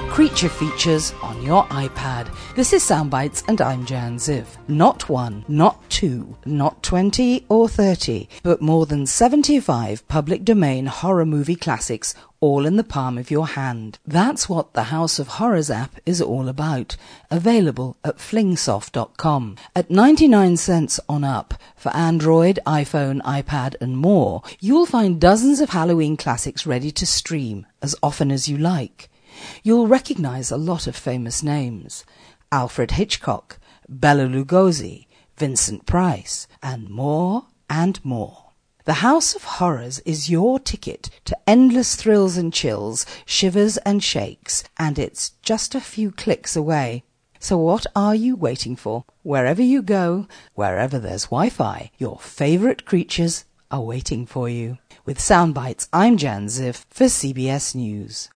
creature features on your iPad. This is Soundbites and I'm Jan Ziv. Not one, not two, not 20 or 30, but more than 75 public domain horror movie classics all in the palm of your hand. That's what the House of Horrors app is all about. Available at flingsoft.com. At 99 cents on up for Android, iPhone, iPad and more, you'll find dozens of Halloween classics ready to stream as often as you like. You'll recognize a lot of famous names: Alfred Hitchcock, Bela Lugosi, Vincent Price, and more and more. The House of Horrors is your ticket to endless thrills and chills, shivers and shakes, and it's just a few clicks away. So what are you waiting for? Wherever you go, wherever there's Wi-Fi, your favourite creatures are waiting for you. With Soundbites, I'm Jan Ziv for CBS News.